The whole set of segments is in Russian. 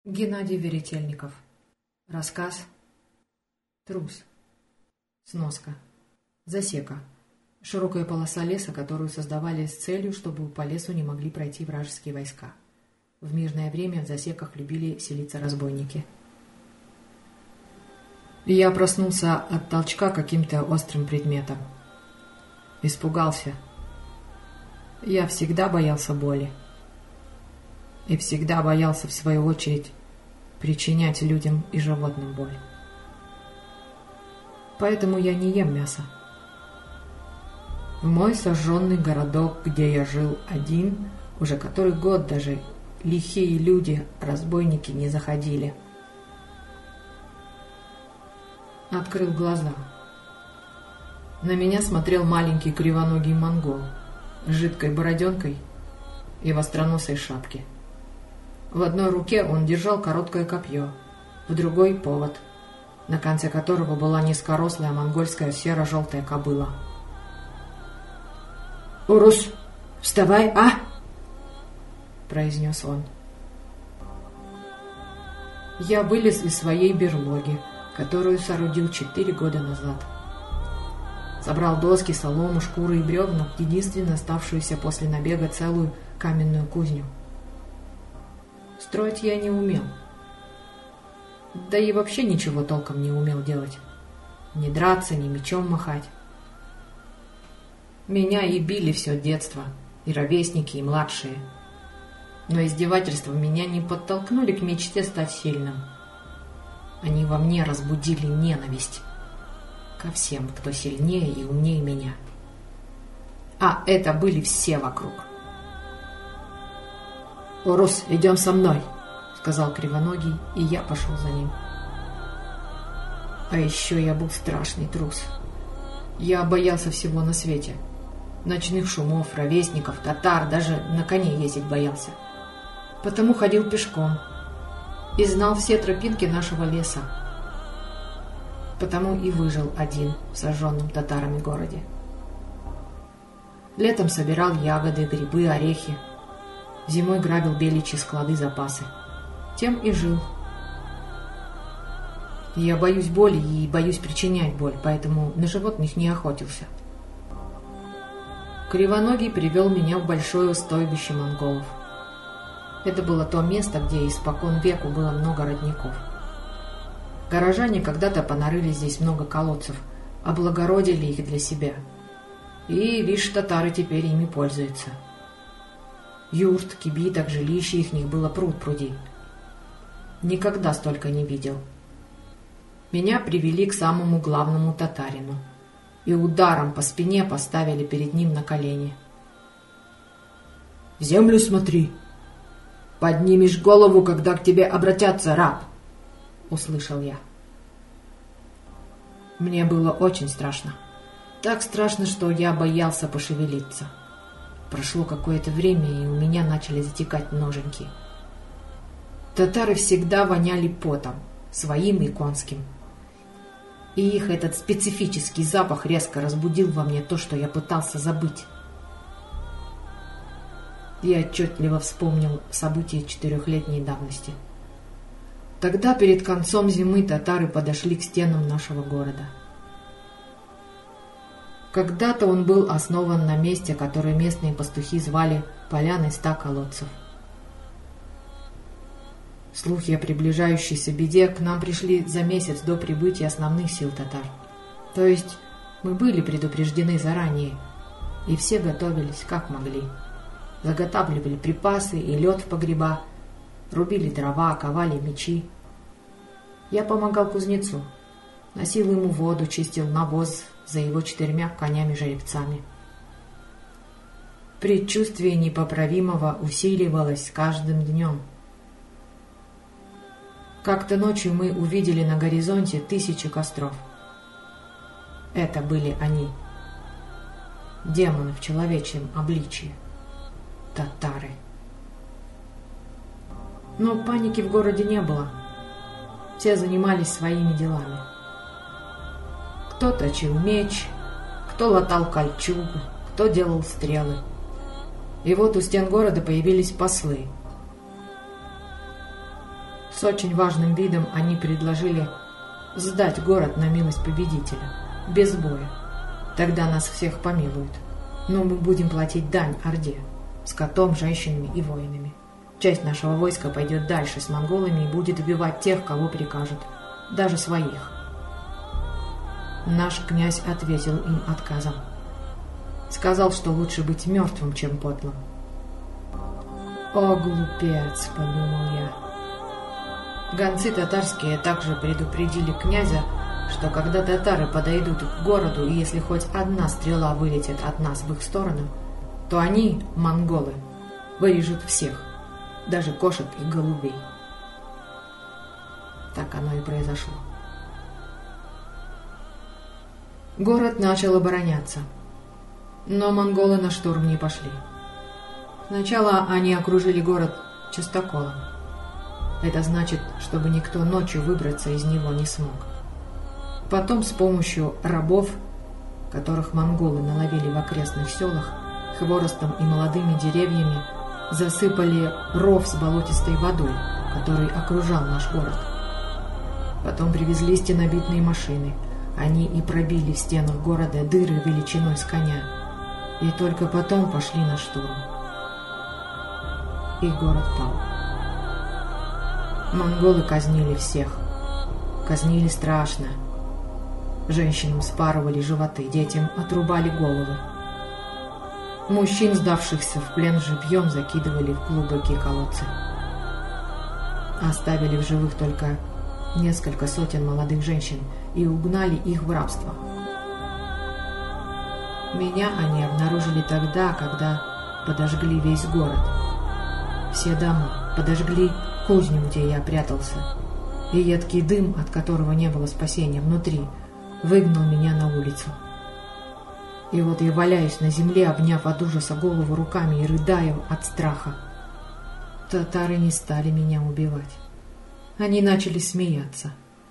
Геннадий Веретельников. Рассказ «Трус». Сноска. Засека. Широкая полоса леса, которую создавали с целью, чтобы по лесу не могли пройти вражеские войска. В мирное время в засеках любили селиться разбойники. Я проснулся от толчка каким-то острым предметом. Испугался. Я всегда боялся боли. И всегда боялся, в свою очередь, причинять людям и животным боль. Поэтому я не ем мясо. В мой сожженный городок, где я жил один, уже который год даже лихие люди, разбойники, не заходили. Открыл глаза. На меня смотрел маленький кривоногий монгол с жидкой бороденкой и в остроносой шапке. В одной руке он держал короткое копье, в другой — повод, на конце которого была низкорослая монгольская серо-желтая кобыла. «Урус, вставай, а!» — произнес он. Я вылез из своей берлоги, которую соорудил 4 года назад. Собрал доски, солому, шкуры и бревна, единственно оставшуюся после набега целую каменную кузню. Строить я не умел. Да и вообще ничего толком не умел делать. Ни драться, ни мечом махать. Меня и били все детство, и ровесники, и младшие. Но издевательства меня не подтолкнули к мечте стать сильным. Они во мне разбудили ненависть ко всем, кто сильнее и умнее меня. А это были все вокруг. «Урус, идем со мной», — сказал кривоногий, и я пошел за ним. А еще я был страшный трус. Я боялся всего на свете. Ночных шумов, ровесников, татар, даже на коне ездить боялся. Потому ходил пешком и знал все тропинки нашего леса. Потому и выжил один в сожженном татарами городе. Летом собирал ягоды, грибы, орехи. Зимой грабил беличьи склады, запасы. Тем и жил. Я боюсь боли и боюсь причинять боль, поэтому на животных не охотился. Кривоногий привел меня в большое стойбище монголов. Это было то место, где испокон веку было много родников. Горожане когда-то понарыли здесь много колодцев, облагородили их для себя. И, видишь, татары теперь ими пользуются. Юрт, кибиток, жилища их них было пруд-пруди. Никогда столько не видел. Меня привели к самому главному татарину и ударом по спине поставили перед ним на колени. «В землю смотри! Поднимешь голову, когда к тебе обратятся, раб!» — услышал я. Мне было очень страшно. Так страшно, что я боялся пошевелиться. Прошло какое-то время, и у меня начали затекать ноженьки. Татары всегда воняли потом, своим и конским. И их этот специфический запах резко разбудил во мне то, что я пытался забыть. Я отчетливо вспомнил события 4-летней давности. Тогда, перед концом зимы, татары подошли к стенам нашего города. Когда-то он был основан на месте, которое местные пастухи звали Поляной 100 колодцев. Слухи о приближающейся беде к нам пришли за месяц до прибытия основных сил татар. То есть мы были предупреждены заранее, и все готовились как могли. Заготавливали припасы и лед в погреба, рубили дрова, ковали мечи. Я помогал кузнецу, носил ему воду, чистил навоз за его 4 конями-жеребцами. Предчувствие непоправимого усиливалось с каждым днем. Как-то ночью мы увидели на горизонте 1000 костров. Это были они. Демоны в человечьем обличье. Татары. Но паники в городе не было. Все занимались своими делами. Кто точил меч, кто латал кольчугу, кто делал стрелы. И вот у стен города появились послы. С очень важным видом они предложили сдать город на милость победителя, без боя. Тогда нас всех помилуют. Но мы будем платить дань Орде, скотом, женщинами и воинами. Часть нашего войска пойдет дальше с монголами и будет убивать тех, кого прикажут, даже своих. Наш князь ответил им отказом. Сказал, что лучше быть мертвым, чем подлым. «О, глупец!» — подумал я. Гонцы татарские также предупредили князя, что когда татары подойдут к городу, и если хоть одна стрела вылетит от нас в их сторону, то они, монголы, вырежут всех, даже кошек и голубей. Так оно и произошло. Город начал обороняться, но монголы на штурм не пошли. Сначала они окружили город частоколом. Это значит, чтобы никто ночью выбраться из него не смог. Потом с помощью рабов, которых монголы наловили в окрестных селах, хворостом и молодыми деревьями, засыпали ров с болотистой водой, который окружал наш город. Потом привезли стенобитные машины. Они и пробили в стенах города дыры величиной с коня. И только потом пошли на штурм. И город пал. Монголы казнили всех. Казнили страшно. Женщинам спарывали животы, детям отрубали головы. Мужчин, сдавшихся в плен живьем, закидывали в глубокие колодцы. Оставили в живых только несколько сотен молодых женщин и угнали их в рабство. Меня они обнаружили тогда, когда подожгли весь город. Все дома, подожгли кузню, где я прятался, и едкий дым, от которого не было спасения внутри, выгнал меня на улицу. И вот я валяюсь на земле, обняв от ужаса голову руками и рыдаю от страха. Татары не стали меня убивать. Они начали смеяться.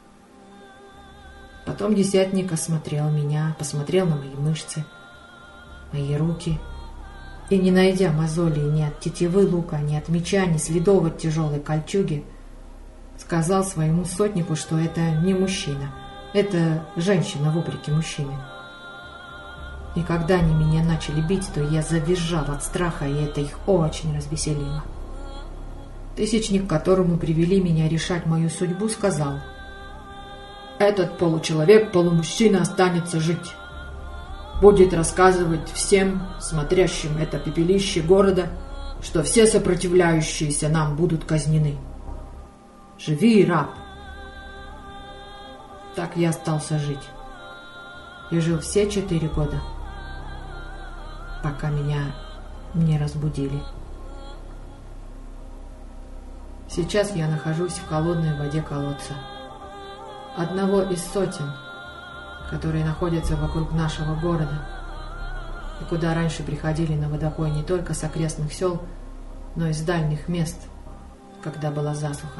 Потом десятник осмотрел меня, посмотрел на мои мышцы, мои руки, и, не найдя мозолей ни от тетивы лука, ни от меча, ни следов от тяжелой кольчуги, сказал своему сотнику, что это не мужчина, это женщина вопреки мужчине. И когда они меня начали бить, то я завизжал от страха, и это их очень развеселило. Тысячник, к которому привели меня решать мою судьбу, сказал: «Этот получеловек, полумужчина останется жить. Будет рассказывать всем, смотрящим это пепелище города, что все сопротивляющиеся нам будут казнены. Живи, раб!» Так я остался жить. И жил все 4 года, пока меня не разбудили. Сейчас я нахожусь в холодной воде колодца, одного из сотен, которые находятся вокруг нашего города, и куда раньше приходили на водопой не только с окрестных сел, но и с дальних мест, когда была засуха.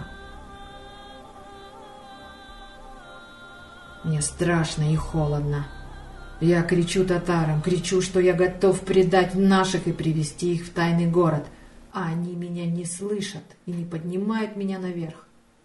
Мне страшно и холодно. Я кричу татарам, кричу, что я готов предать наших и привести их в тайный город, а они меня не слышат и не поднимают меня наверх.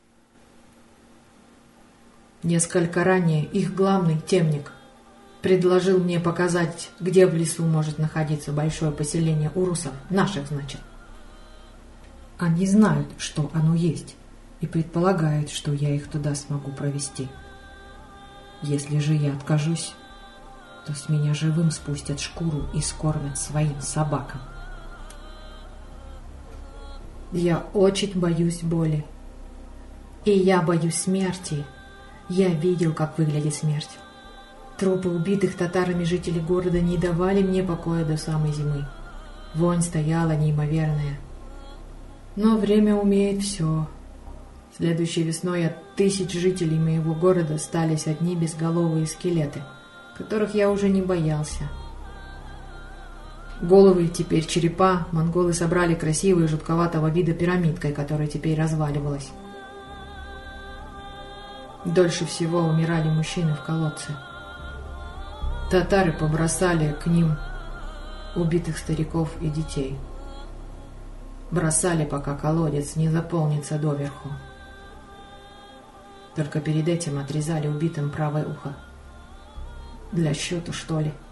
Несколько ранее их главный темник предложил мне показать, где в лесу может находиться большое поселение урусов, наших, значит. Они знают, что оно есть, и предполагают, что я их туда смогу провести. Если же я откажусь, то с меня живым спустят шкуру и скормят своим собакам. Я очень боюсь боли. И я боюсь смерти. Я видел, как выглядит смерть. Трупы убитых татарами жителей города не давали мне покоя до самой зимы. Вонь стояла неимоверная. Но время умеет все. Следующей весной от 1000 жителей моего города остались одни безголовые скелеты, которых я уже не боялся. Головы, теперь черепа, монголы собрали красивой жутковатого вида пирамидкой, которая теперь разваливалась. Дольше всего умирали мужчины в колодце. Татары побросали к ним убитых стариков и детей. Бросали, пока колодец не заполнится доверху. Только перед этим отрезали убитым правое ухо. Для счета, что ли?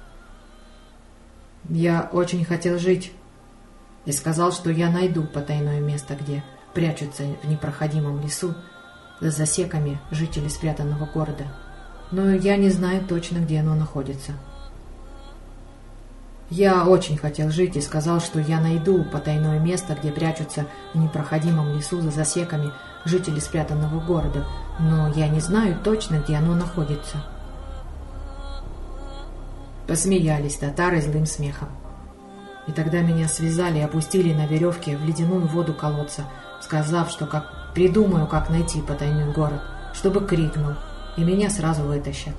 Я очень хотел жить и сказал, что я найду потайное место, где прячутся в непроходимом лесу за засеками жители спрятанного города. Но я не знаю точно, где оно находится. Я очень хотел жить и сказал, что я найду потайное место, где прячутся в непроходимом лесу за засеками жители спрятанного города, но я не знаю точно, где оно находится. Посмеялись татары злым смехом. И тогда меня связали и опустили на веревке в ледяную воду колодца, сказав, что придумаю, как найти потайной город, чтобы крикнул, и меня сразу вытащат.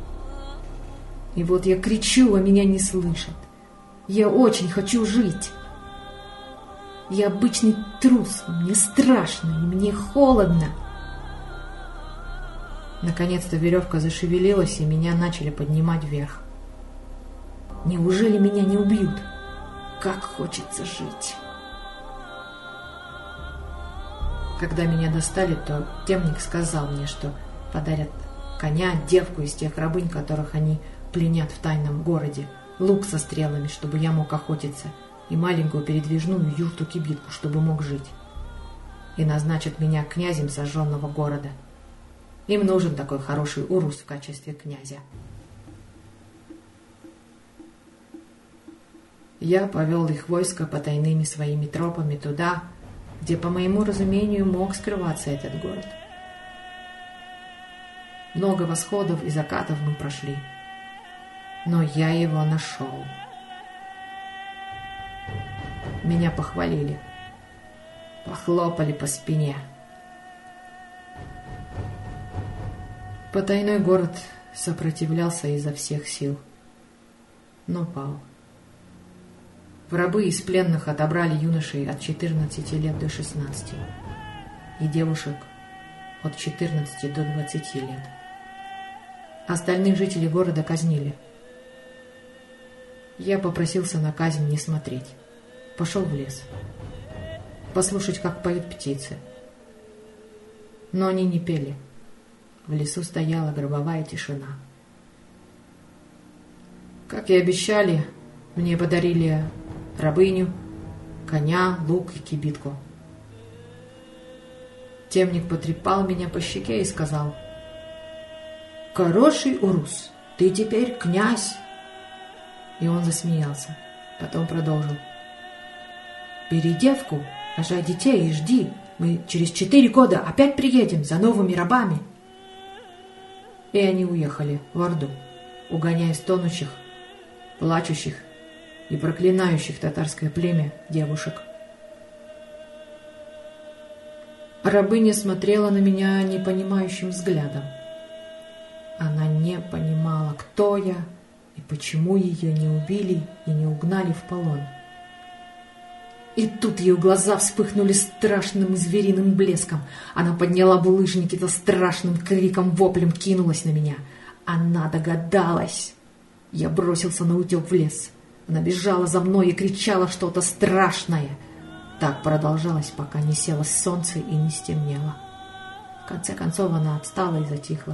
И вот я кричу, а меня не слышат. Я очень хочу жить. Я обычный трус, мне страшно, и мне холодно. Наконец-то веревка зашевелилась, и меня начали поднимать вверх. Неужели меня не убьют? Как хочется жить. Когда меня достали, то темник сказал мне, что подарят коня, девку из тех рабынь, которых они пленят в тайном городе, лук со стрелами, чтобы я мог охотиться, и маленькую передвижную юрту-кибитку, чтобы мог жить. И назначат меня князем сожженного города. Им нужен такой хороший урус в качестве князя. Я повел их войско потайными своими тропами туда, где, по моему разумению, мог скрываться этот город. Много восходов и закатов мы прошли, но я его нашел. Меня похвалили, похлопали по спине. Потайной город сопротивлялся изо всех сил, но пал. В рабы из пленных отобрали юношей от 14 лет до 16 и девушек от 14 до 20 лет. Остальных жителей города казнили. Я попросился на казнь не смотреть. Пошел в лес, послушать, как поют птицы. Но они не пели. В лесу стояла гробовая тишина. Как и обещали, мне подарили рабыню, коня, лук и кибитку. Темник потрепал меня по щеке и сказал: «Хороший урус, ты теперь князь!» И он засмеялся. Потом продолжил: «Бери девку, рожай детей и жди. Мы через 4 года опять приедем за новыми рабами». И они уехали в Орду, угоняя стонущих, плачущих и проклинающих татарское племя девушек. Рабыня смотрела на меня непонимающим взглядом. Она не понимала, кто я и почему ее не убили и не угнали в полон. И тут ее глаза вспыхнули страшным звериным блеском. Она подняла булыжники со страшным криком-воплем кинулась на меня. Она догадалась. Я бросился наутек в лес. Она бежала за мной и кричала что-то страшное. Так продолжалось, пока не село солнце и не стемнело. В конце концов она отстала и затихла.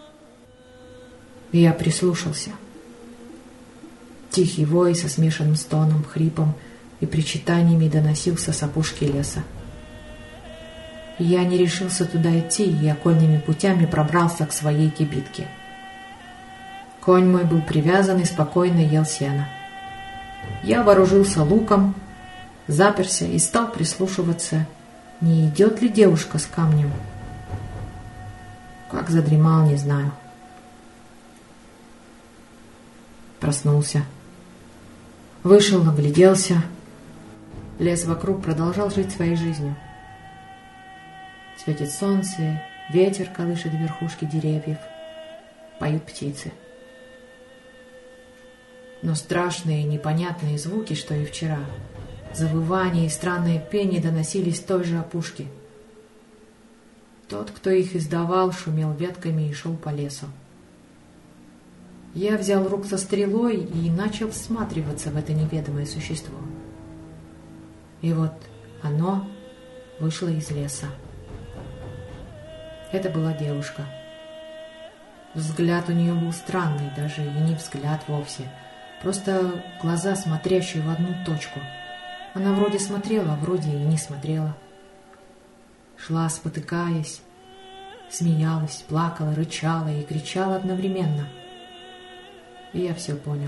Я прислушался. Тихий вой со смешанным стоном, хрипом и причитаниями доносился с опушки леса. Я не решился туда идти и окольными путями пробрался к своей кибитке. Конь мой был привязан и спокойно ел сено. Я вооружился луком, заперся и стал прислушиваться, не идет ли девушка с камнем. Как задремал, не знаю. Проснулся. Вышел, огляделся. Лес вокруг продолжал жить своей жизнью. Светит солнце, ветер колышет верхушки деревьев, поют птицы. Но страшные и непонятные звуки, что и вчера, завывания и странные пение доносились с той же опушки. Тот, кто их издавал, шумел ветками и шел по лесу. Я взял рук со стрелой и начал всматриваться в это неведомое существо. И вот оно вышло из леса. Это была девушка. Взгляд у нее был странный, даже и не взгляд вовсе. Просто глаза, смотрящие в одну точку. Она вроде смотрела, а вроде и не смотрела. Шла, спотыкаясь, смеялась, плакала, рычала и кричала одновременно. И я все понял.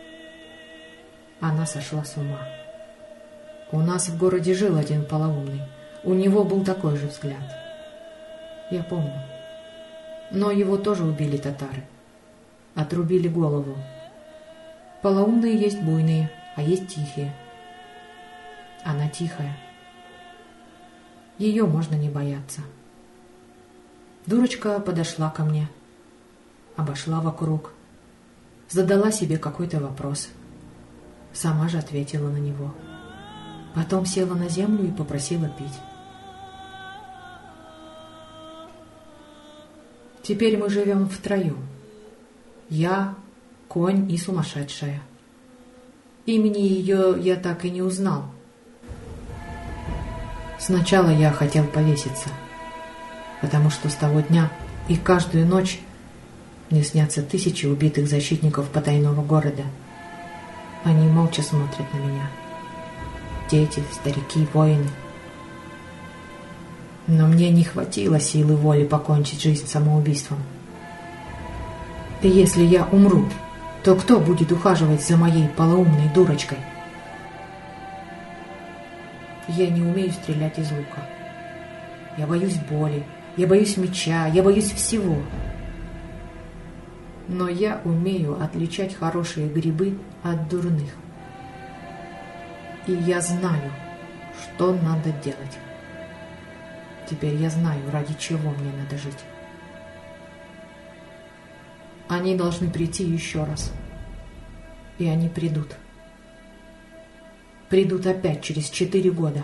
Она сошла с ума. У нас в городе жил один полоумный. У него был такой же взгляд. Я помню. Но его тоже убили татары. Отрубили голову. Полоумные есть буйные, а есть тихие. Она тихая. Ее можно не бояться. Дурочка подошла ко мне, обошла вокруг, задала себе какой-то вопрос. Сама же ответила на него. Потом села на землю и попросила пить. Теперь мы живем втроем. Я, конь и сумасшедшая. Имени ее я так и не узнал. Сначала я хотел повеситься, потому что с того дня и каждую ночь мне снятся тысячи убитых защитников потайного города. Они молча смотрят на меня. Дети, старики, воины. Но мне не хватило силы воли покончить жизнь самоубийством. И если я умру, то кто будет ухаживать за моей полоумной дурочкой? Я не умею стрелять из лука. Я боюсь боли, я боюсь меча, я боюсь всего. Но я умею отличать хорошие грибы от дурных. И я знаю, что надо делать. Теперь я знаю, ради чего мне надо жить. Они должны прийти еще раз. И они придут. Придут опять через 4 года.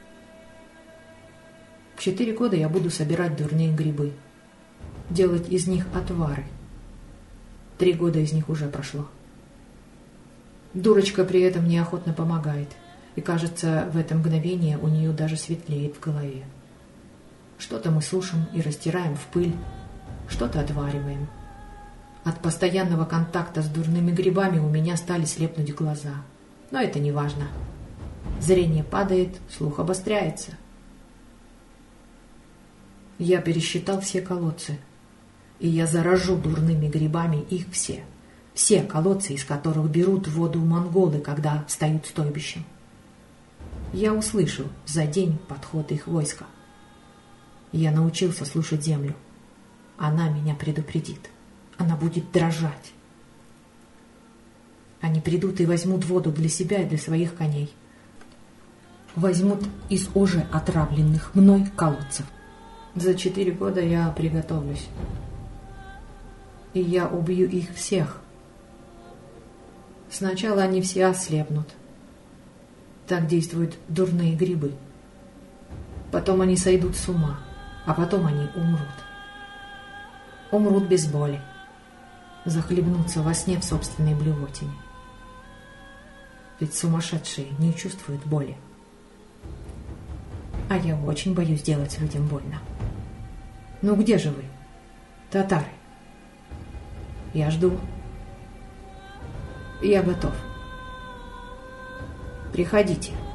В 4 года я буду собирать дурные грибы, делать из них отвары. 3 года из них уже прошло. Дурочка при этом неохотно помогает, и, кажется, в это мгновение у нее даже светлеет в голове. Что-то мы сушим и растираем в пыль, что-то отвариваем. От постоянного контакта с дурными грибами у меня стали слепнуть глаза. Но это не важно. Зрение падает, слух обостряется. Я пересчитал все колодцы, и я заражу дурными грибами их все. Все колодцы, из которых берут воду монголы, когда встают стойбищем. Я услышу за день подход их войска. Я научился слушать землю. Она меня предупредит. Она будет дрожать. Они придут и возьмут воду для себя и для своих коней. Возьмут из уже отравленных мной колодцев. За 4 года я приготовлюсь. И я убью их всех. Сначала они все ослепнут. Так действуют дурные грибы. Потом они сойдут с ума, а потом они умрут. Умрут без боли. Захлебнутся во сне в собственной блевотине. Ведь сумасшедшие не чувствуют боли. А я очень боюсь делать людям больно. Ну где же вы, татары? Я жду. Я готов. Приходите.